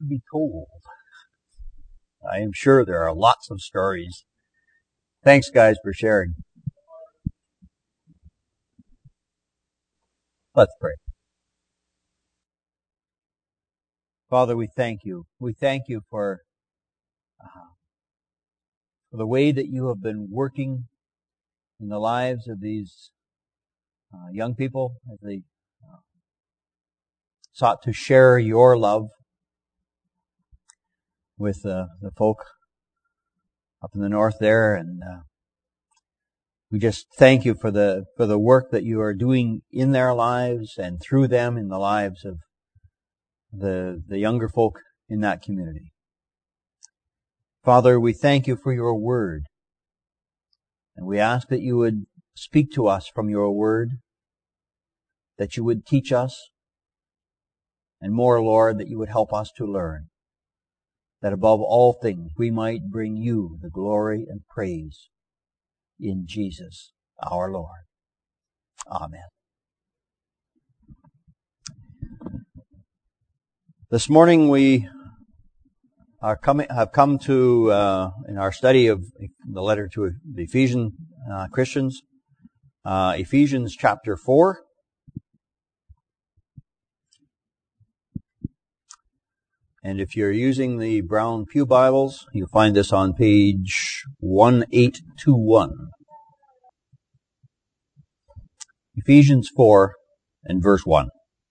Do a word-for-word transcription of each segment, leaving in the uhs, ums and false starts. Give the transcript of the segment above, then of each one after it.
to be told. I am sure there are lots of stories. Thanks, guys, for sharing. Let's pray. Father, we thank you. We thank you for, uh, for the way that you have been working in the lives of these uh, young people as they uh, sought to share your love with uh, the folk up in the north there. And uh, we just thank you for the for the work that you are doing in their lives and through them in the lives of the the younger folk in that community. Father, we thank you for your word. And we ask that you would speak to us from your word, that you would teach us, and more, Lord, that you would help us to learn, that above all things we might bring you the glory and praise in Jesus our Lord. Amen. This morning we are coming, have come to, uh, in our study of the letter to the Ephesian uh, Christians, uh, Ephesians chapter four. And if you're using the Brown Pew Bibles, you'll find this on page one eight two one. Ephesians four and verse one.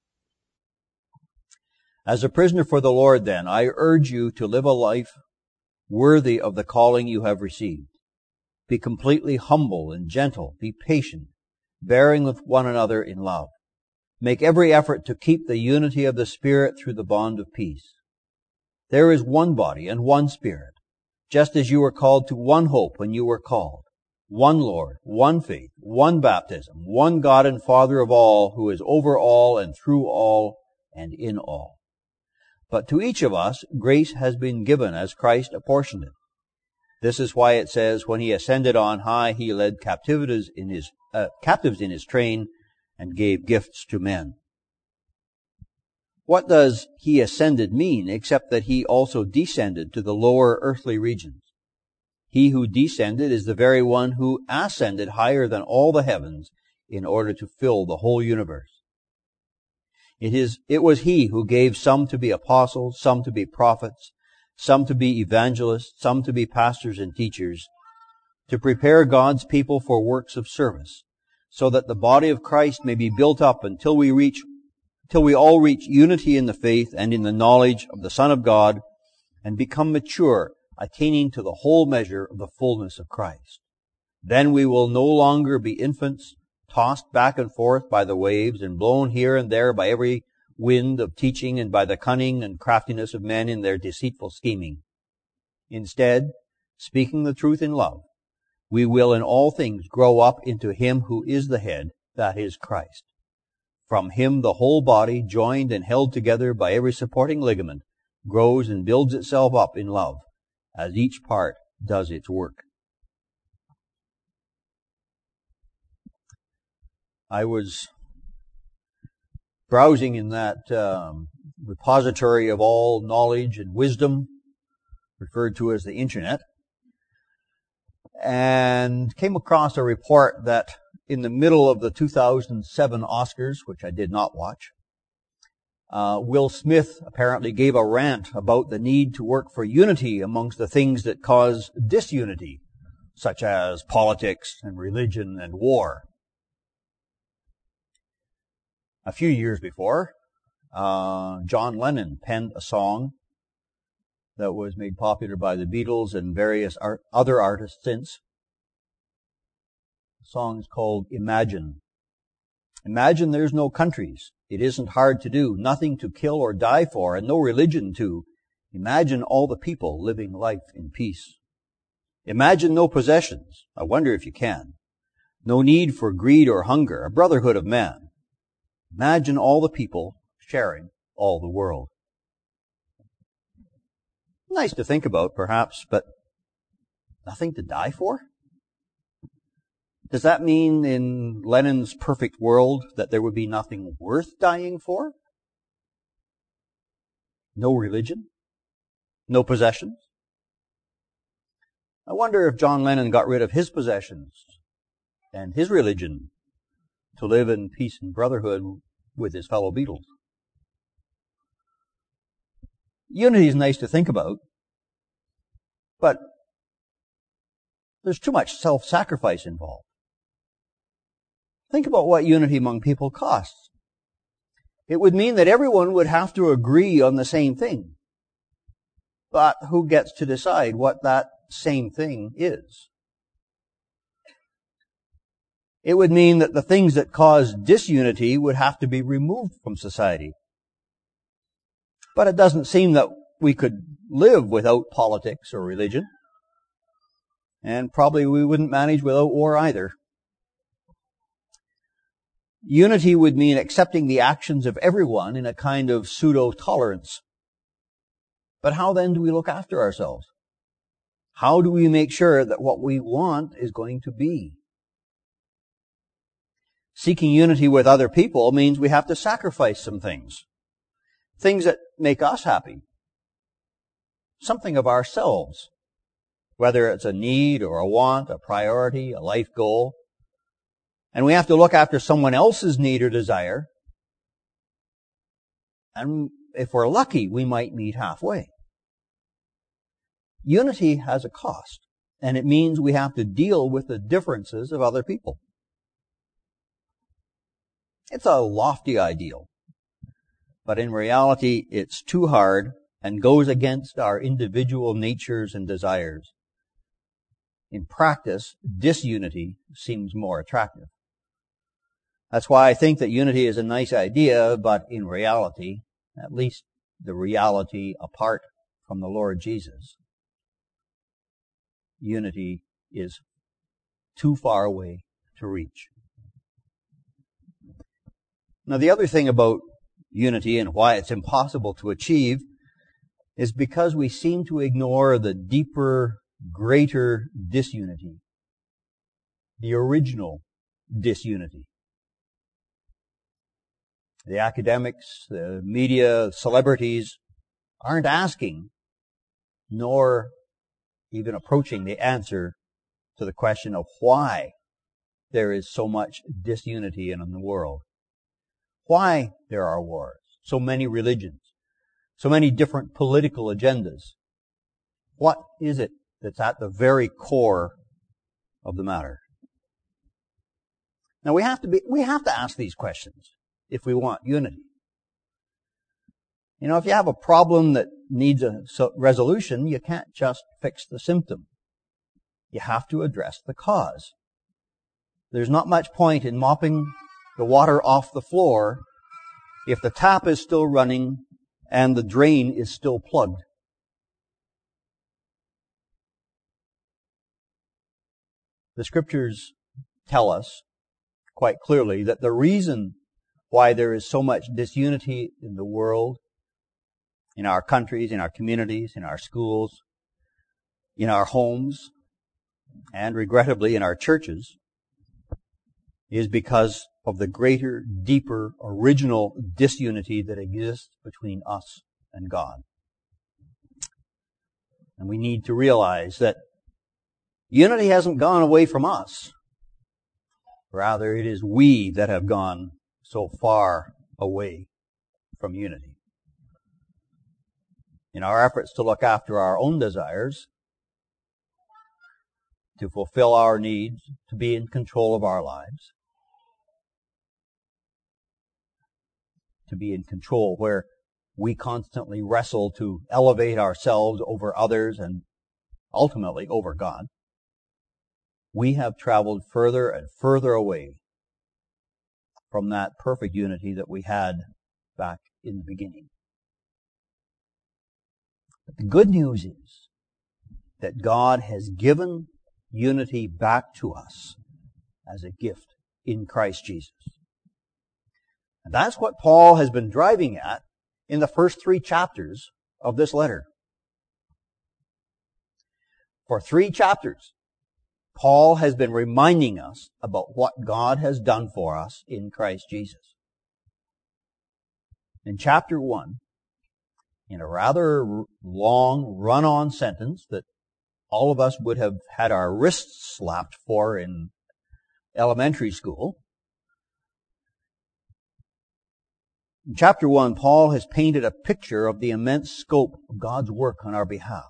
As a prisoner for the Lord, then, I urge you to live a life worthy of the calling you have received. Be completely humble and gentle. Be patient, bearing with one another in love. Make every effort to keep the unity of the Spirit through the bond of peace. There is one body and one Spirit, just as you were called to one hope when you were called. One Lord, one faith, one baptism, one God and Father of all, who is over all and through all and in all. But to each of us, grace has been given as Christ apportioned it. This is why it says, when he ascended on high, he led captives in his, uh, captives in his train and gave gifts to men. What does he ascended mean, except that he also descended to the lower earthly regions? He who descended is the very one who ascended higher than all the heavens in order to fill the whole universe. It is, it was he who gave some to be apostles, some to be prophets, some to be evangelists, some to be pastors and teachers, to prepare God's people for works of service, so that the body of Christ may be built up until we reach till we all reach unity in the faith and in the knowledge of the Son of God and become mature, attaining to the whole measure of the fullness of Christ. Then we will no longer be infants, tossed back and forth by the waves and blown here and there by every wind of teaching and by the cunning and craftiness of men in their deceitful scheming. Instead, speaking the truth in love, we will in all things grow up into him who is the head, that is Christ. From him the whole body, joined and held together by every supporting ligament, grows and builds itself up in love, as each part does its work. I was browsing in that um, repository of all knowledge and wisdom, referred to as the Internet, and came across a report that in the middle of the two thousand seven Oscars, which I did not watch, uh, Will Smith apparently gave a rant about the need to work for unity amongst the things that cause disunity, such as politics and religion and war. A few years before, uh, John Lennon penned a song that was made popular by the Beatles and various art- other artists since. The song is called Imagine. Imagine there's no countries. It isn't hard to do. Nothing to kill or die for, and no religion too. Imagine all the people living life in peace. Imagine no possessions. I wonder if you can. No need for greed or hunger. A brotherhood of man. Imagine all the people sharing all the world. Nice to think about, perhaps, but nothing to die for? Does that mean in Lennon's perfect world that there would be nothing worth dying for? No religion? No possessions. I wonder if John Lennon got rid of his possessions and his religion to live in peace and brotherhood with his fellow Beatles. Unity is nice to think about, but there's too much self-sacrifice involved. Think about what unity among people costs. It would mean that everyone would have to agree on the same thing. But who gets to decide what that same thing is? It would mean that the things that cause disunity would have to be removed from society. But it doesn't seem that we could live without politics or religion. And probably we wouldn't manage without war either. Unity would mean accepting the actions of everyone in a kind of pseudo-tolerance. But how then do we look after ourselves? How do we make sure that what we want is going to be? Seeking unity with other people means we have to sacrifice some things. Things that make us happy. Something of ourselves. Whether it's a need or a want, a priority, a life goal. And we have to look after someone else's need or desire. And if we're lucky, we might meet halfway. Unity has a cost, and it means we have to deal with the differences of other people. It's a lofty ideal, but in reality, it's too hard and goes against our individual natures and desires. In practice, disunity seems more attractive. That's why I think that unity is a nice idea, but in reality, at least the reality apart from the Lord Jesus, unity is too far away to reach. Now, the other thing about unity and why it's impossible to achieve is because we seem to ignore the deeper, greater disunity, the original disunity. The academics, the media, celebrities aren't asking, nor even approaching the answer to the question of why there is so much disunity in the world. Why there are wars, so many religions, so many different political agendas. What is it that's at the very core of the matter? Now we have to be, we have to ask these questions if we want unity. You know, if you have a problem that needs a resolution, you can't just fix the symptom. You have to address the cause. There's not much point in mopping the water off the floor if the tap is still running and the drain is still plugged. The scriptures tell us quite clearly that the reason why there is so much disunity in the world, in our countries, in our communities, in our schools, in our homes, and regrettably in our churches, is because of the greater, deeper, original disunity that exists between us and God. And we need to realize that unity hasn't gone away from us. Rather, it is we that have gone so far away from unity. In our efforts to look after our own desires, to fulfill our needs, to be in control of our lives, to be in control where we constantly wrestle to elevate ourselves over others and ultimately over God, we have traveled further and further away from that perfect unity that we had back in the beginning. But the good news is that God has given unity back to us as a gift in Christ Jesus. And that's what Paul has been driving at in the first three chapters of this letter. For three chapters, Paul has been reminding us about what God has done for us in Christ Jesus. In chapter one, in a rather long run-on sentence that all of us would have had our wrists slapped for in elementary school. In chapter one, Paul has painted a picture of the immense scope of God's work on our behalf.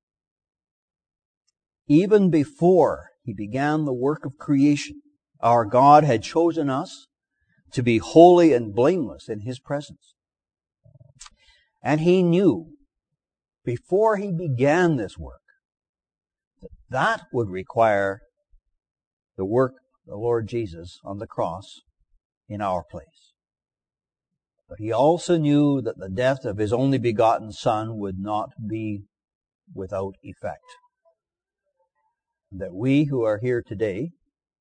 Even before he began the work of creation, our God had chosen us to be holy and blameless in his presence. And he knew, before he began this work, that that would require the work of the Lord Jesus on the cross in our place. But he also knew that the death of his only begotten Son would not be without effect. That we who are here today,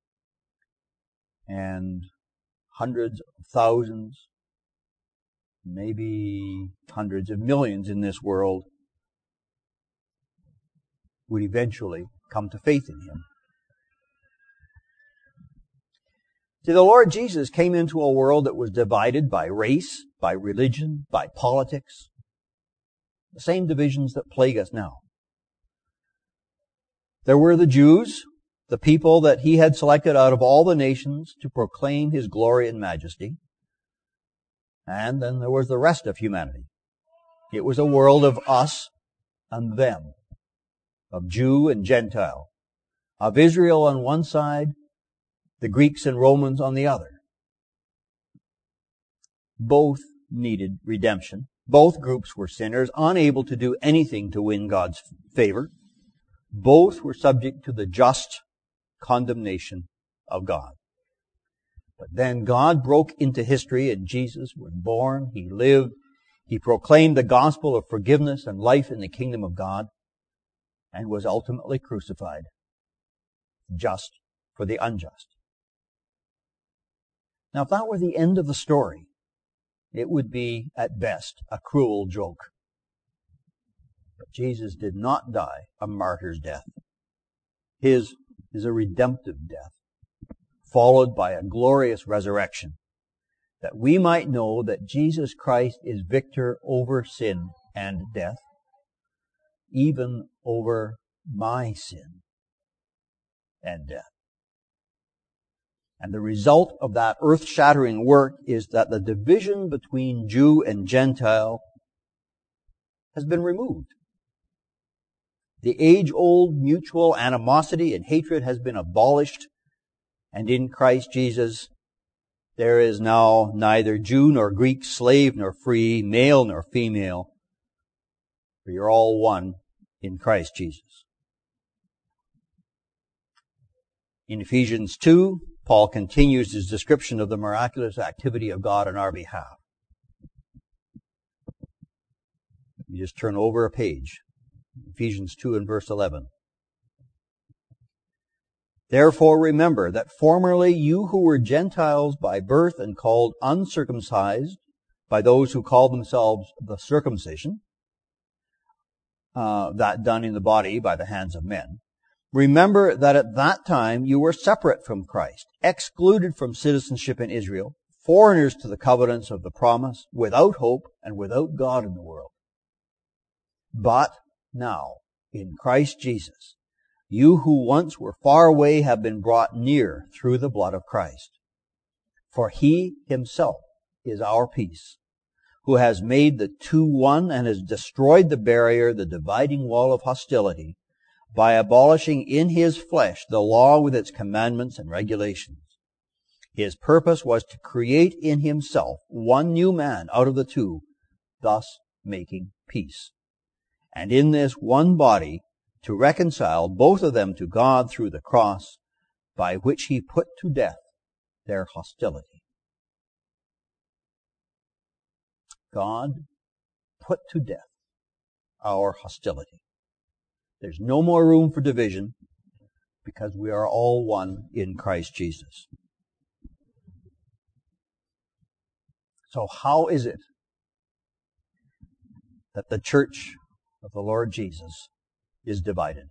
and hundreds of thousands, maybe hundreds of millions in this world, would eventually come to faith in him. See, the Lord Jesus came into a world that was divided by race, by religion, by politics. The same divisions that plague us now. There were the Jews, the people that he had selected out of all the nations to proclaim his glory and majesty. And then there was the rest of humanity. It was a world of us and them, of Jew and Gentile, of Israel on one side, the Greeks and Romans on the other. Both needed redemption. Both groups were sinners, unable to do anything to win God's favor. Both were subject to the just condemnation of God. But then God broke into history and Jesus was born. He lived. He proclaimed the gospel of forgiveness and life in the kingdom of God and was ultimately crucified, just for the unjust. Now, if that were the end of the story, it would be, at best, a cruel joke. But Jesus did not die a martyr's death. His is a redemptive death, followed by a glorious resurrection, that we might know that Jesus Christ is victor over sin and death, even over my sin and death. And the result of that earth-shattering work is that the division between Jew and Gentile has been removed. The age-old mutual animosity and hatred has been abolished, and in Christ Jesus there is now neither Jew nor Greek, slave nor free, male nor female, for you're all one in Christ Jesus. In Ephesians two, Paul continues his description of the miraculous activity of God on our behalf. You just turn over a page. Ephesians two and verse eleven. Therefore remember that formerly you who were Gentiles by birth and called uncircumcised by those who call themselves the circumcision, uh, that done in the body by the hands of men, remember that at that time you were separate from Christ, excluded from citizenship in Israel, foreigners to the covenants of the promise, without hope and without God in the world. But now, in Christ Jesus, you who once were far away have been brought near through the blood of Christ. For he himself is our peace, who has made the two one and has destroyed the barrier, the dividing wall of hostility, by abolishing in his flesh the law with its commandments and regulations. His purpose was to create in himself one new man out of the two, thus making peace. And in this one body to reconcile both of them to God through the cross, by which he put to death their hostility. God put to death our hostility. There's no more room for division because we are all one in Christ Jesus. So how is it that the church of the Lord Jesus is divided?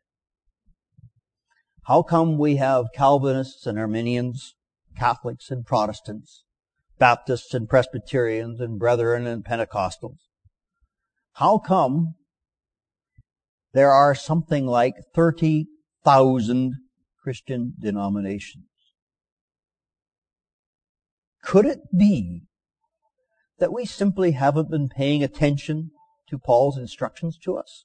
How come we have Calvinists and Arminians, Catholics and Protestants, Baptists and Presbyterians and Brethren and Pentecostals? How come there are something like thirty thousand Christian denominations? Could it be that we simply haven't been paying attention to Paul's instructions to us?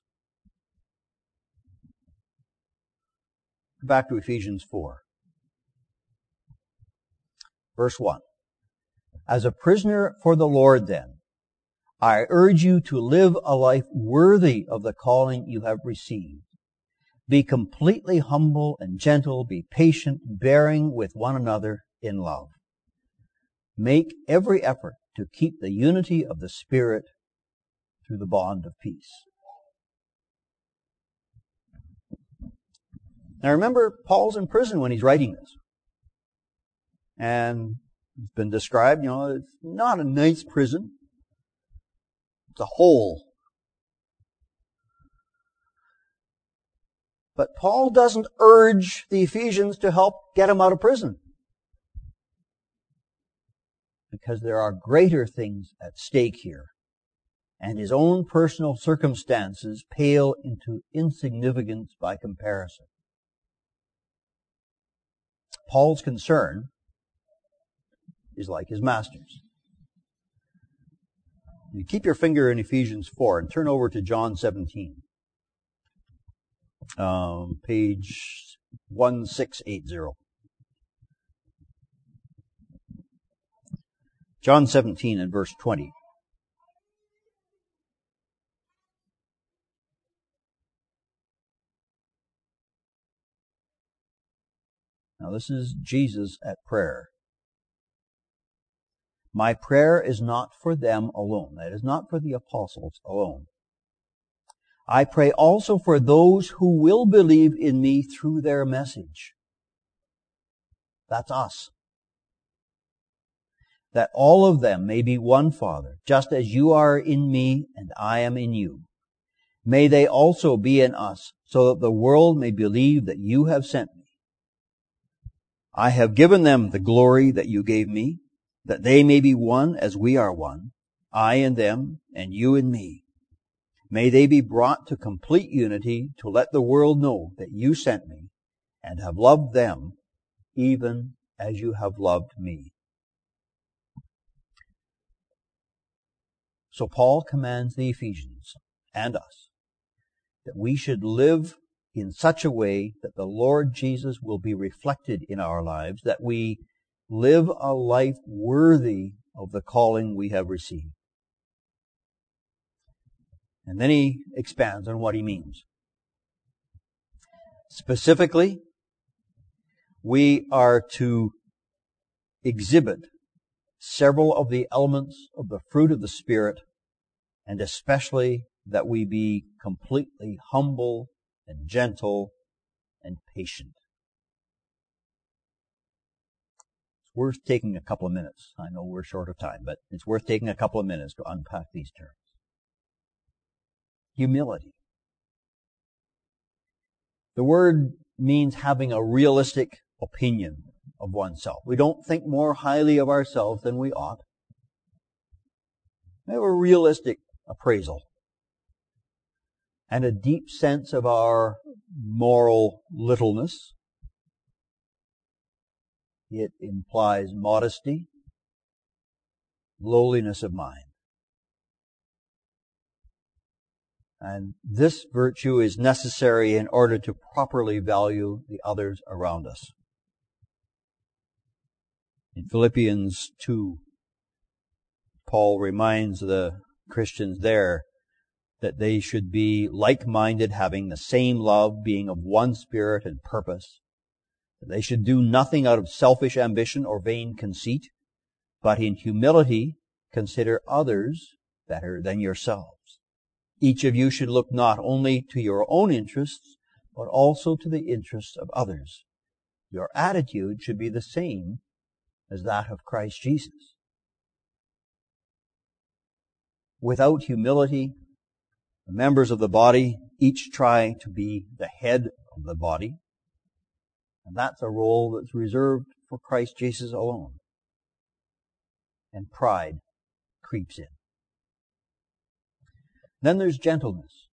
Back to Ephesians four. Verse one. As a prisoner for the Lord then, I urge you to live a life worthy of the calling you have received. Be completely humble and gentle, be patient, bearing with one another in love. Make every effort to keep the unity of the Spirit through the bond of peace. Now remember, Paul's in prison when he's writing this. And it's been described, you know, it's not a nice prison. It's a hole. But Paul doesn't urge the Ephesians to help get him out of prison. Because there are greater things at stake here. And his own personal circumstances pale into insignificance by comparison. Paul's concern is like his master's. You keep your finger in Ephesians four and turn over to John seventeen. Um, page one six eight zero. John seventeen and verse twenty. Now this is Jesus at prayer. My prayer is not for them alone. That is not for the apostles alone. I pray also for those who will believe in me through their message. That's us. That all of them may be one Father, just as you are in me and I am in you. May they also be in us, so that the world may believe that you have sent me. I have given them the glory that you gave me, that they may be one as we are one, I in them and you in me. May they be brought to complete unity to let the world know that you sent me and have loved them even as you have loved me. So Paul commands the Ephesians and us that we should live in such a way that the Lord Jesus will be reflected in our lives, that we live a life worthy of the calling we have received. And then he expands on what he means. Specifically, we are to exhibit several of the elements of the fruit of the Spirit, and especially that we be completely humble and gentle and patient. It's worth taking a couple of minutes. I know we're short of time, but it's worth taking a couple of minutes to unpack these terms. Humility. The word means having a realistic opinion of oneself. We don't think more highly of ourselves than we ought. We have a realistic appraisal and a deep sense of our moral littleness. It implies modesty, lowliness of mind. And this virtue is necessary in order to properly value the others around us. In Philippians two, Paul reminds the Christians there that they should be like-minded, having the same love, being of one spirit and purpose. That they should do nothing out of selfish ambition or vain conceit, but in humility consider others better than yourselves. Each of you should look not only to your own interests, but also to the interests of others. Your attitude should be the same as that of Christ Jesus. Without humility, the members of the body each try to be the head of the body, and that's a role that's reserved for Christ Jesus alone. And pride creeps in. Then there's gentleness.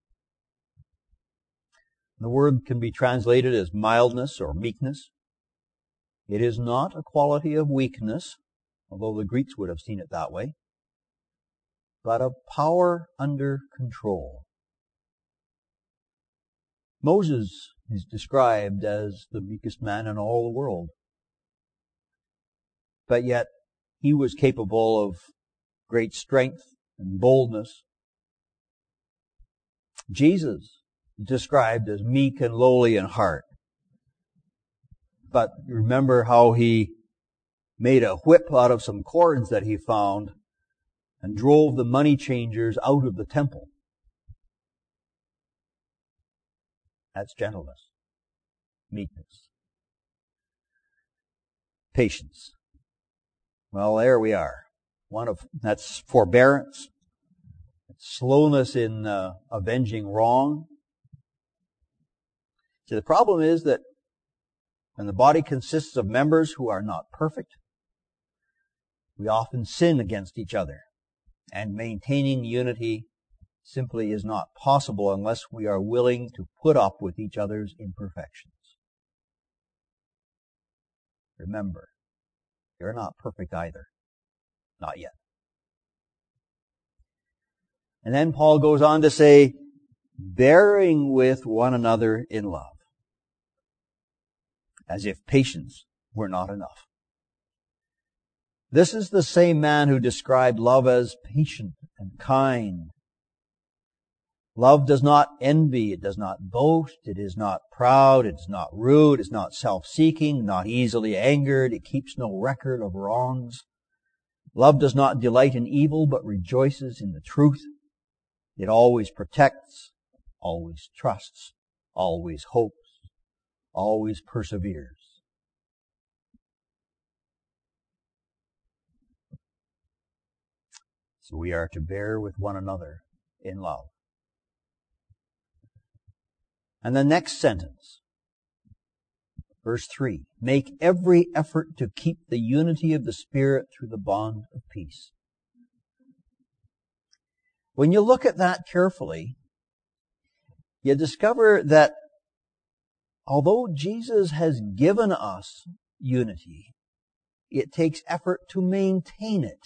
The word can be translated as mildness or meekness. It is not a quality of weakness, although the Greeks would have seen it that way, but of power under control. Moses is described as the meekest man in all the world. But yet, he was capable of great strength and boldness. Jesus is described as meek and lowly in heart. But remember how he made a whip out of some cords that he found and drove the money changers out of the temple. That's gentleness, meekness, patience. Well, there we are. One of that's forbearance, slowness in uh, avenging wrong. See, the problem is that when the body consists of members who are not perfect, we often sin against each other, and maintaining unity simply is not possible unless we are willing to put up with each other's imperfections. Remember, you're not perfect either. Not yet. And then Paul goes on to say, bearing with one another in love, as if patience were not enough. This is the same man who described love as patient and kind. Love does not envy, it does not boast, it is not proud, it is not rude, it is not self-seeking, not easily angered, it keeps no record of wrongs. Love does not delight in evil, but rejoices in the truth. It always protects, always trusts, always hopes, always perseveres. So we are to bear with one another in love. And the next sentence, verse three, make every effort to keep the unity of the Spirit through the bond of peace. When you look at that carefully, you discover that although Jesus has given us unity, it takes effort to maintain it.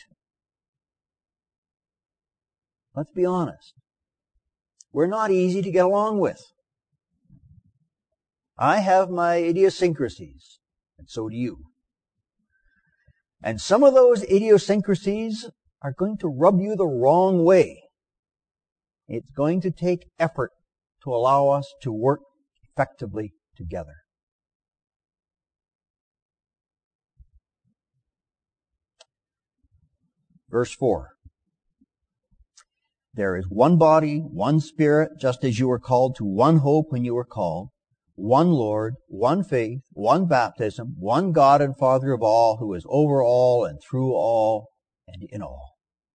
Let's be honest. We're not easy to get along with. I have my idiosyncrasies, and so do you. And some of those idiosyncrasies are going to rub you the wrong way. It's going to take effort to allow us to work effectively together. Verse four. There is one body, one Spirit, just as you were called to one hope when you were called, one Lord, one faith, one baptism, one God and Father of all, who is over all and through all and in all.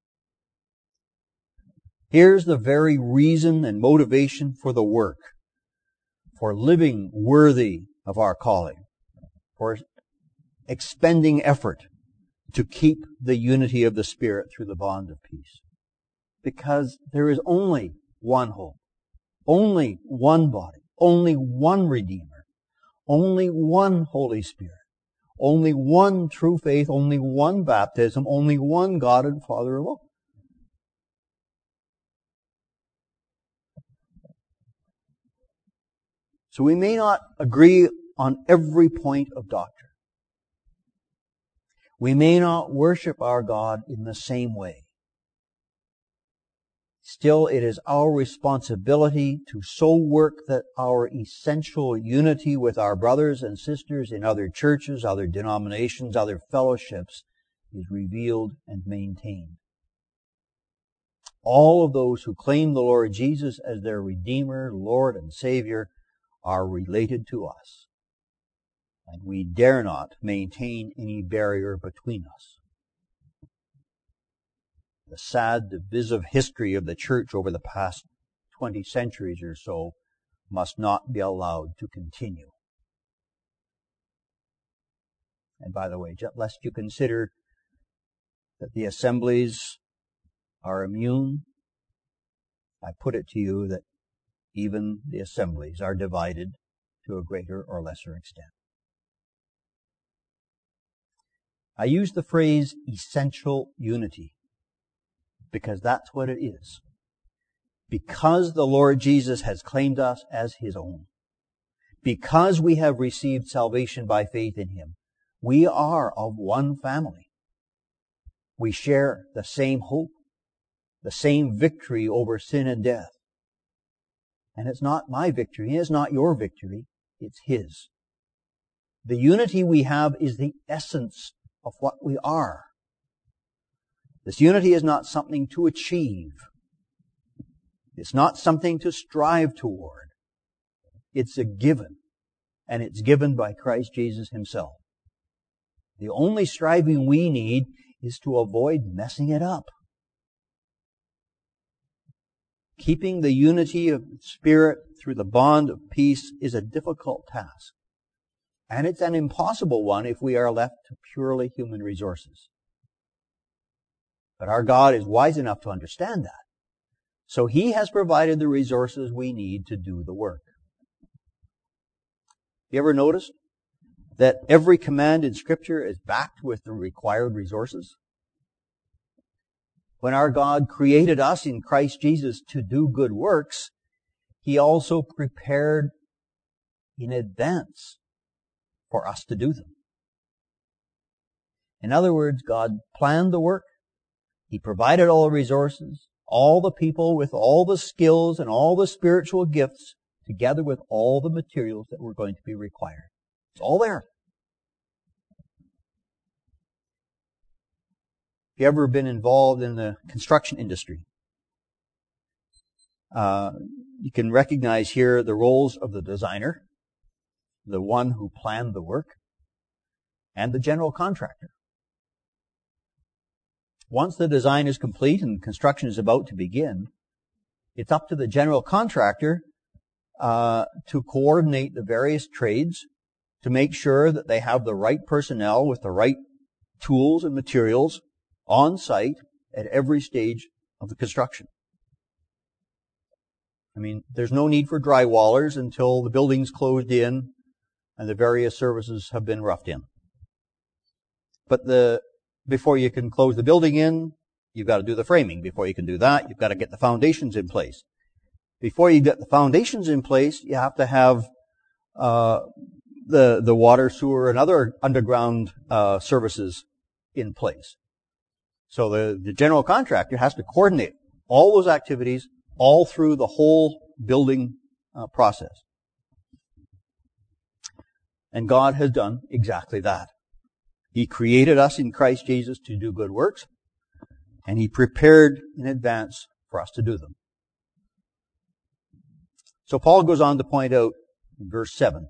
Here's the very reason and motivation for the work, for living worthy of our calling, for expending effort to keep the unity of the Spirit through the bond of peace. Because there is only one hope, only one body, only one Redeemer, only one Holy Spirit, only one true faith, only one baptism, only one God and Father of all. So we may not agree on every point of doctrine. We may not worship our God in the same way. Still, it is our responsibility to so work that our essential unity with our brothers and sisters in other churches, other denominations, other fellowships is revealed and maintained. All of those who claim the Lord Jesus as their Redeemer, Lord, and Savior are related to us. And we dare not maintain any barrier between us. The sad, divisive history of the church over the past twenty centuries or so must not be allowed to continue. And by the way, just lest you consider that the assemblies are immune, I put it to you that even the assemblies are divided to a greater or lesser extent. I use the phrase essential unity because that's what it is. Because the Lord Jesus has claimed us as His own, because we have received salvation by faith in Him, we are of one family. We share the same hope, the same victory over sin and death. And it's not my victory, it's not your victory, it's His. The unity we have is the essence of what we are. This unity is not something to achieve. It's not something to strive toward. It's a given. And it's given by Christ Jesus Himself. The only striving we need is to avoid messing it up. Keeping the unity of spirit through the bond of peace is a difficult task. And it's an impossible one if we are left to purely human resources. But our God is wise enough to understand that. So He has provided the resources we need to do the work. You ever noticed that every command in Scripture is backed with the required resources? When our God created us in Christ Jesus to do good works, He also prepared in advance for us to do them. In other words, God planned the work. He provided all the resources, all the people with all the skills and all the spiritual gifts, together with all the materials that were going to be required. It's all there. If you've ever been involved in the construction industry, uh, you can recognize here the roles of the designer, the one who planned the work, and the general contractor. Once the design is complete and construction is about to begin, it's up to the general contractor uh, to coordinate the various trades to make sure that they have the right personnel with the right tools and materials on site at every stage of the construction. I mean, there's no need for drywallers until the building's closed in and the various services have been roughed in. But the before you can close the building in, you've got to do the framing. Before you can do that, you've got to get the foundations in place. Before you get the foundations in place, you have to have uh, the the water, sewer, and other underground uh, services in place. So the, the general contractor has to coordinate all those activities all through the whole building uh, process. And God has done exactly that. He created us in Christ Jesus to do good works, and He prepared in advance for us to do them. So Paul goes on to point out in verse seven,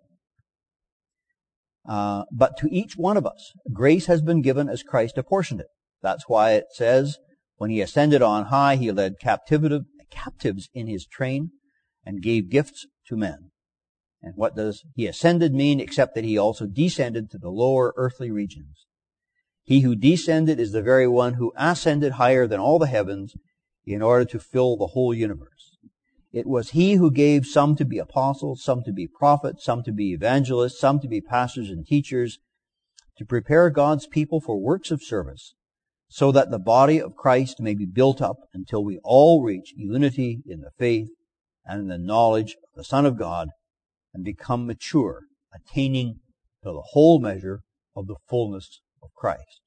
uh, but to each one of us, grace has been given as Christ apportioned it. That's why it says, when He ascended on high, He led captiv- captives in His train and gave gifts to men. And what does He ascended mean except that He also descended to the lower earthly regions? He who descended is the very one who ascended higher than all the heavens in order to fill the whole universe. It was He who gave some to be apostles, some to be prophets, some to be evangelists, some to be pastors and teachers, to prepare God's people for works of service, so that the body of Christ may be built up until we all reach unity in the faith and in the knowledge of the Son of God, and become mature, attaining to the whole measure of the fullness of Christ.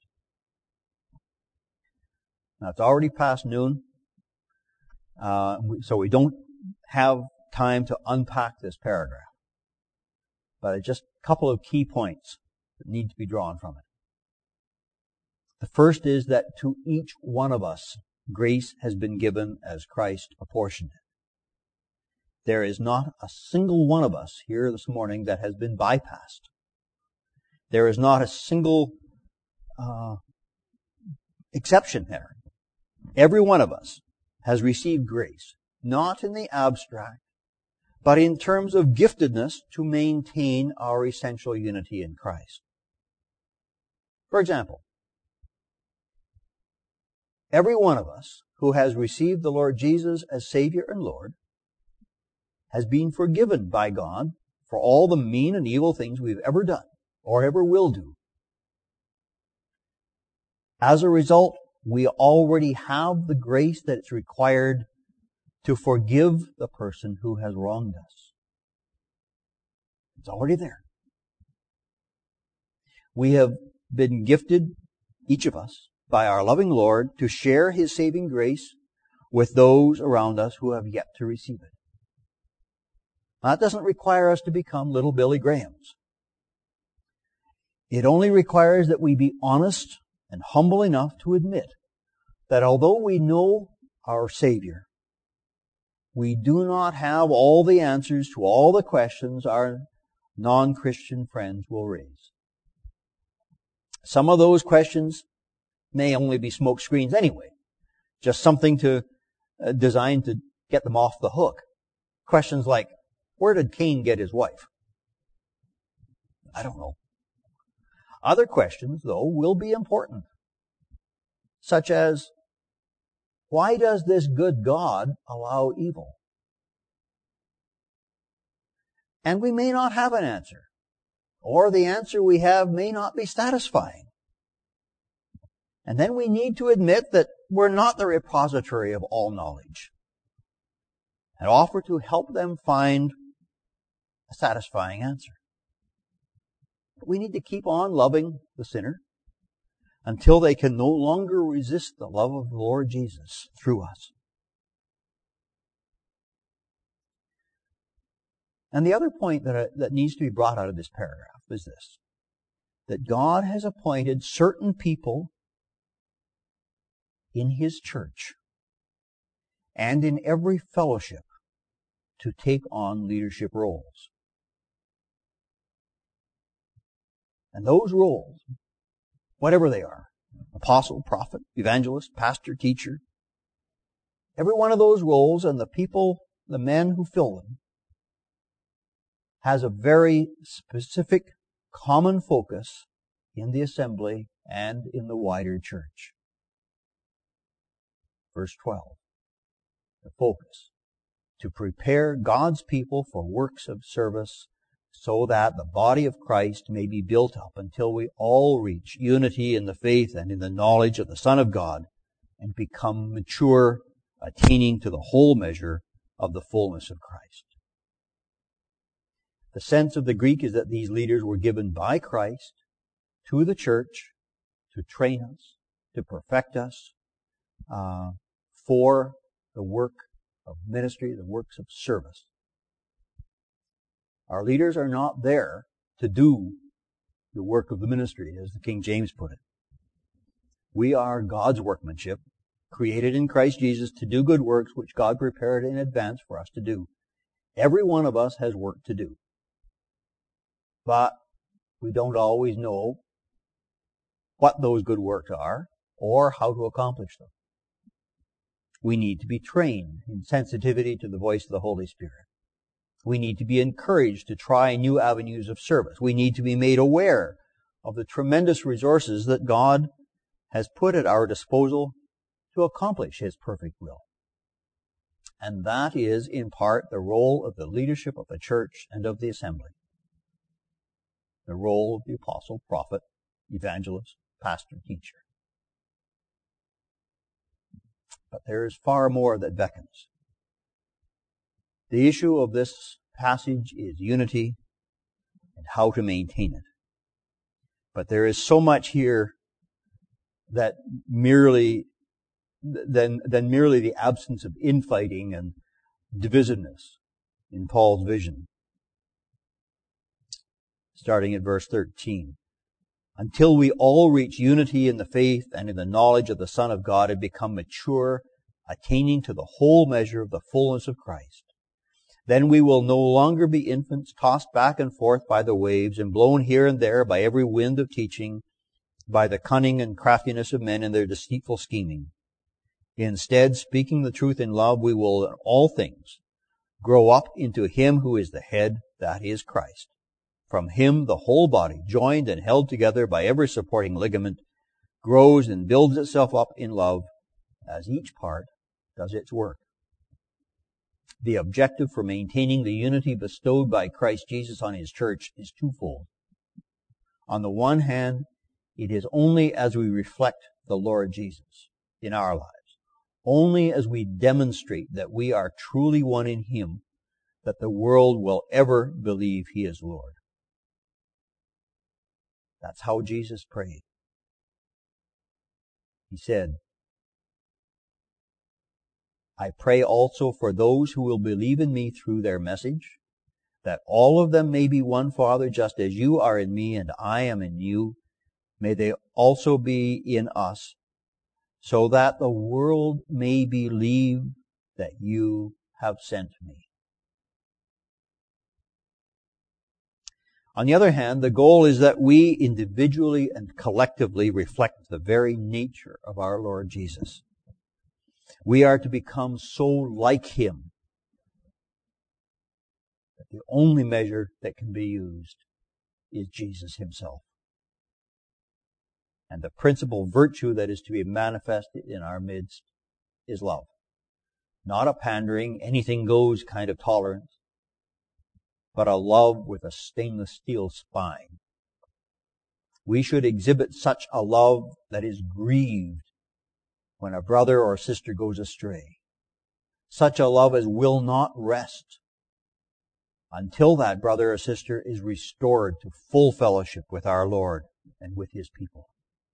Now, it's already past noon, uh, so we don't have time to unpack this paragraph. But just a couple of key points that need to be drawn from it. The first is that to each one of us, grace has been given as Christ apportioned it. There is not a single one of us here this morning that has been bypassed. There is not a single uh, exception there. Every one of us has received grace, not in the abstract, but in terms of giftedness to maintain our essential unity in Christ. For example, every one of us who has received the Lord Jesus as Savior and Lord has been forgiven by God for all the mean and evil things we've ever done or ever will do. As a result, we already have the grace that's required to forgive the person who has wronged us. It's already there. We have been gifted, each of us, by our loving Lord to share His saving grace with those around us who have yet to receive it. That doesn't require us to become little Billy Grahams. It only requires that we be honest and humble enough to admit that although we know our Savior, we do not have all the answers to all the questions our non-Christian friends will raise. Some of those questions may only be smoke screens anyway, just something to uh, designed to get them off the hook. Questions like, where did Cain get his wife? I don't know. Other questions, though, will be important, such as, why does this good God allow evil? And we may not have an answer, or the answer we have may not be satisfying. And then we need to admit that we're not the repository of all knowledge, and offer to help them find a satisfying answer. But we need to keep on loving the sinner until they can no longer resist the love of the Lord Jesus through us. And the other point that, that needs to be brought out of this paragraph is this, that God has appointed certain people in His church and in every fellowship to take on leadership roles. And those roles, whatever they are, apostle, prophet, evangelist, pastor, teacher, every one of those roles and the people, the men who fill them, has a very specific common focus in the assembly and in the wider church. Verse twelve, the focus, to prepare God's people for works of service so that the body of Christ may be built up until we all reach unity in the faith and in the knowledge of the Son of God and become mature, attaining to the whole measure of the fullness of Christ. The sense of the Greek is that these leaders were given by Christ to the church to train us, to perfect us uh, for the work of ministry, the works of service. Our leaders are not there to do the work of the ministry, as the King James put it. We are God's workmanship, created in Christ Jesus to do good works which God prepared in advance for us to do. Every one of us has work to do. But we don't always know what those good works are or how to accomplish them. We need to be trained in sensitivity to the voice of the Holy Spirit. We need to be encouraged to try new avenues of service. We need to be made aware of the tremendous resources that God has put at our disposal to accomplish His perfect will. And that is, in part, the role of the leadership of the church and of the assembly. The role of the apostle, prophet, evangelist, pastor, teacher. But there is far more that beckons. The issue of this passage is unity and how to maintain it. But there is so much here that merely than, than merely the absence of infighting and divisiveness in Paul's vision. Starting at verse thirteen. Until we all reach unity in the faith and in the knowledge of the Son of God and become mature, attaining to the whole measure of the fullness of Christ. Then we will no longer be infants tossed back and forth by the waves and blown here and there by every wind of teaching, by the cunning and craftiness of men and their deceitful scheming. Instead, speaking the truth in love, we will in all things grow up into Him who is the head, that is Christ. From Him the whole body, joined and held together by every supporting ligament, grows and builds itself up in love as each part does its work. The objective for maintaining the unity bestowed by Christ Jesus on His church is twofold. On the one hand, it is only as we reflect the Lord Jesus in our lives, only as we demonstrate that we are truly one in Him, that the world will ever believe He is Lord. That's how Jesus prayed. He said, I pray also for those who will believe in me through their message, that all of them may be one, Father, just as you are in me and I am in you. May they also be in us, so that the world may believe that you have sent me. On the other hand, the goal is that we individually and collectively reflect the very nature of our Lord Jesus. We are to become so like Him that the only measure that can be used is Jesus Himself. And the principal virtue that is to be manifested in our midst is love. Not a pandering, anything goes kind of tolerance, but a love with a stainless steel spine. We should exhibit such a love that is grieved when a brother or sister goes astray. Such a love as will not rest until that brother or sister is restored to full fellowship with our Lord and with His people.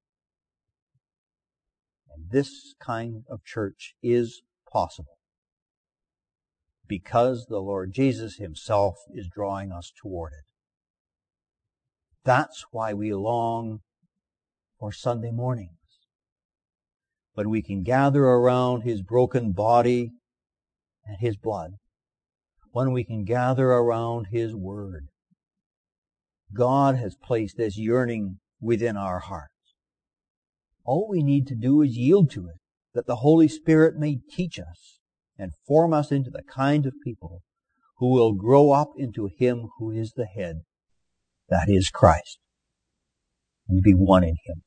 And this kind of church is possible because the Lord Jesus Himself is drawing us toward it. That's why we long for Sunday mornings, when we can gather around His broken body and His blood, when we can gather around His Word. God has placed this yearning within our hearts. All we need to do is yield to it, that the Holy Spirit may teach us and form us into the kind of people who will grow up into Him who is the head, that is Christ, and be one in Him.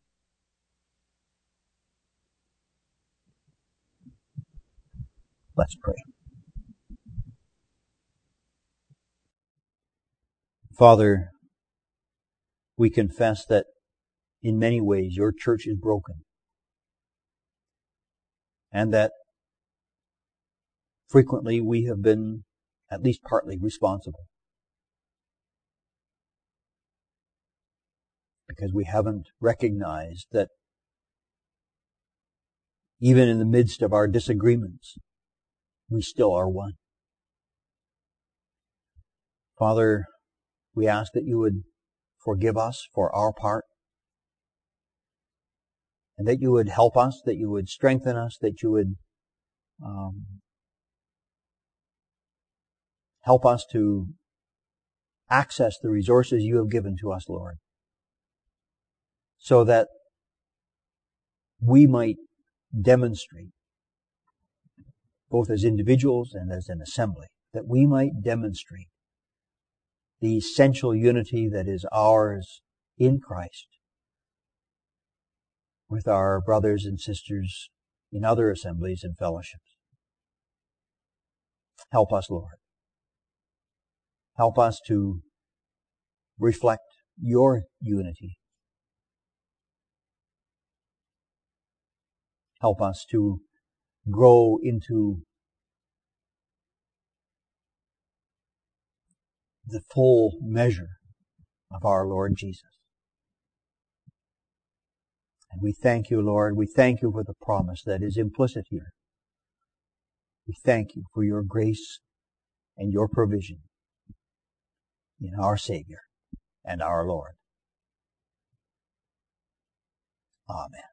Let's pray. Father, we confess that in many ways your church is broken, and that frequently we have been at least partly responsible, because we haven't recognized that even in the midst of our disagreements, we still are one. Father, we ask that you would forgive us for our part, and that you would help us, that you would strengthen us, that you would um, help us to access the resources you have given to us, Lord, so that we might demonstrate, both as individuals and as an assembly, that we might demonstrate the essential unity that is ours in Christ with our brothers and sisters in other assemblies and fellowships. Help us, Lord. Help us to reflect your unity. Help us to grow into the full measure of our Lord Jesus. And we thank you, Lord. We thank you for the promise that is implicit here. We thank you for your grace and your provision in our Savior and our Lord. Amen.